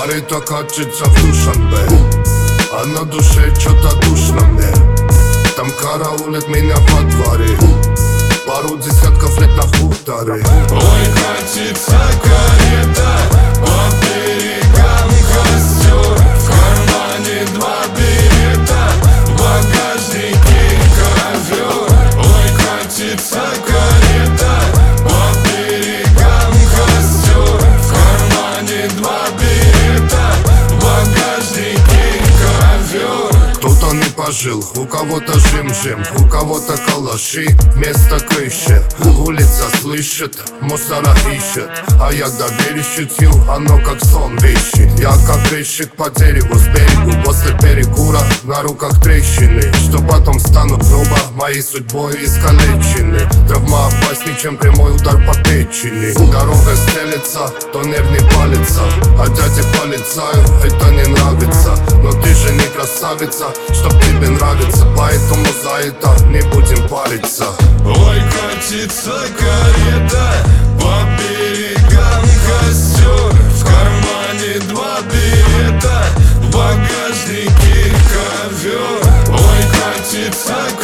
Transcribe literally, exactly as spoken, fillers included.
Пары-то катится в Душанбе, а на душе что-то душно мне. Там караулят меня во дворе, пару десятков лет на хуторе. Ой, катится карета, по берегам костер, в кармане два билета, в багажнике ковер. Ой, катится карета, по берегам костер, в кармане два билета, в багажнике ковер. Кто-то не пожил, у кого-то жим-жим, у кого-то калаши вместо крыши. Улица слышит, мусора ищет, а я доверие щутил, оно как сон вещи. Я как резчик по дереву с берегу, после перекура на руках трещины, что потом станут грубо моей судьбой искалечены. Травма опаснее, чем прямой удар по печени. Дорога стелется, то нервный палится, а дяде полицаю это не нравится. Но ты же не красавица, чтоб тебе нравится, поэтому за это не будем париться. Ой, катится карета, по берегам костер, в кармане два билета, в багажнике ковер. Ой, катится